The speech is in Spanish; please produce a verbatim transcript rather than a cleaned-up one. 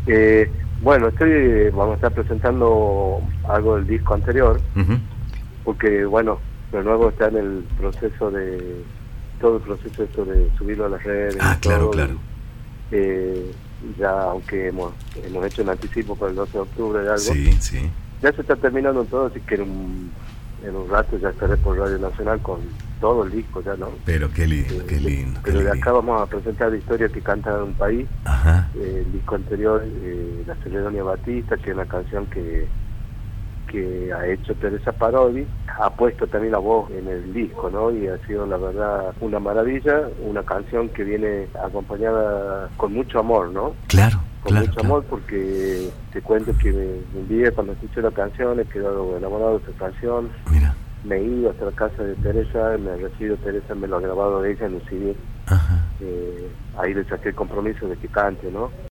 Eh, bueno, estoy, vamos a estar presentando algo del disco anterior, Uh-huh. porque bueno, de nuevo está en el proceso de, todo el proceso esto de subirlo a las redes Ah, y claro, todo, claro. y, eh, ya aunque hemos, hemos hecho un anticipo para el doce de octubre de algo, Sí, sí. ya se está terminando todo, así que en un, en un rato ya estaré por Radio Nacional con todo el disco ya, ¿no? Pero qué lindo, Eh, qué lindo, qué pero de acá lindo. vamos a presentar la historia que canta un país. Ajá. Eh, el disco anterior, eh, La Ceremonia Batista, que es una canción que, que ha hecho Teresa Parodi, ha puesto también la voz en el disco, ¿no? Y ha sido la verdad una maravilla, una canción que viene acompañada con mucho amor, ¿no? Claro, Con claro, mucho claro. amor, porque te cuento que un día cuando escuché la canción he quedado enamorado de esa canción. Mira. Me he ido hasta la casa de Teresa, me ha recibido Teresa, me lo ha grabado de ella en un C D. Ajá. Eh, ahí le saqué el compromiso de que cante, ¿no?